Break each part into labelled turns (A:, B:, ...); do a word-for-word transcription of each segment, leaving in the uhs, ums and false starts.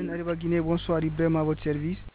A: N Ariba Guinée, bonsoir, Ibrahim à votre service.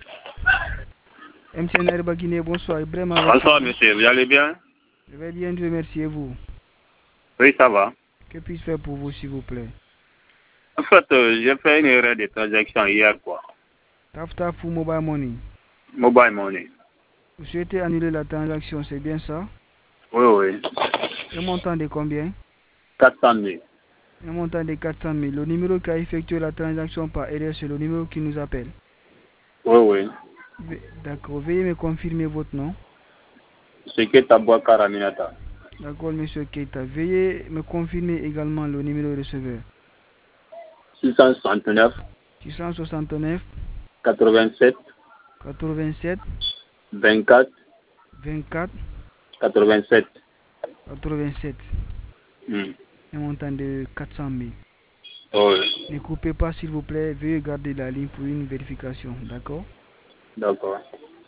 A: M T N Ariba Guinée, bonsoir, Ibrahim à votre
B: Bonsoir,
A: service.
B: monsieur, vous allez bien?
A: Je vais bien, Dieu merci, et vous?
B: Oui, ça va.
A: Que puis-je faire pour vous, s'il vous plaît?
B: En fait, euh, j'ai fait une erreur de transaction hier, quoi.
A: Taf Taf ou Mobile Money?
B: Mobile money.
A: Vous souhaitez annuler la transaction, c'est bien ça?
B: Oui, oui.
A: Un montant de combien?
B: quatre cent mille.
A: Un montant de quatre cent mille. Le numéro qui a effectué la transaction par erreur, c'est le numéro qui nous appelle.
B: Oui, oui.
A: D'accord. Veuillez me confirmer votre nom.
B: C'est que Taboua Karaminata.
A: D'accord, monsieur Keita. Veuillez me confirmer également le numéro receveur.
B: six cent soixante-neuf.
A: six cent soixante-neuf.
B: quatre-vingt-sept.
A: quatre-vingt-sept.
B: vingt-quatre.
A: vingt-quatre.
B: quatre-vingt-sept.
A: quatre-vingt-sept.
B: Hmm.
A: Un montant de quatre cent mille.
B: Oui.
A: Ne coupez pas, s'il vous plaît. Veuillez garder la ligne pour une vérification. D'accord?
B: D'accord.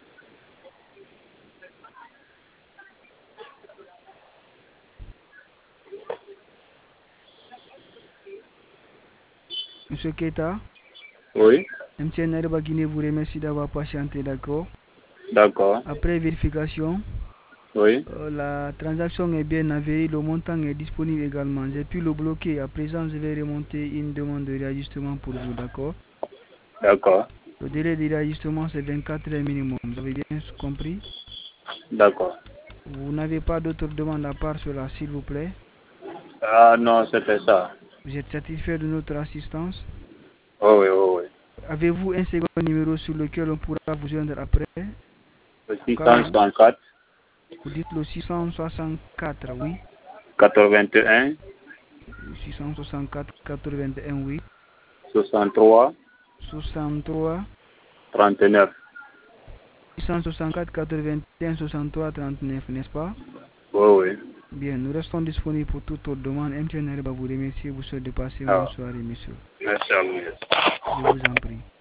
A: Monsieur Keita?
B: Oui.
A: M T N Ariba Guinée vous remercie d'avoir patienté. D'accord?
B: D'accord.
A: Après vérification,
B: Oui.
A: euh, la transaction est bien avérée. Le montant est disponible également. J'ai pu le bloquer. À présent, je vais remonter une demande de réajustement pour vous. D'accord?
B: D'accord.
A: Le délai de réajustement, c'est vingt-quatre heures minimum. Vous avez bien compris?
B: D'accord.
A: Vous n'avez pas d'autres demandes à part cela, s'il vous plaît?
B: Ah non, c'était ça.
A: Vous êtes satisfait de notre assistance?
B: Oui, oui, oui, oui.
A: Avez-vous un second numéro sur lequel on pourra vous joindre après?
B: Le six cent soixante-quatre.
A: Vous dites le six cent soixante-quatre, oui.
B: quatre-vingt-un.
A: six cent soixante-quatre quatre-vingt-un, oui.
B: soixante-trois.
A: soixante-trois.
B: trente-neuf.
A: six cent soixante-quatre quatre-vingt-un soixante-trois trente-neuf, n'est-ce pas?
B: Oui, oui.
A: Bien, nous restons disponibles pour toute autre demande. M T N Ariba vous remercie. Vous souhaite de passer une bonne
B: Ah.
A: soirée, monsieur.
B: Merci à vous.
A: Je vous en prie.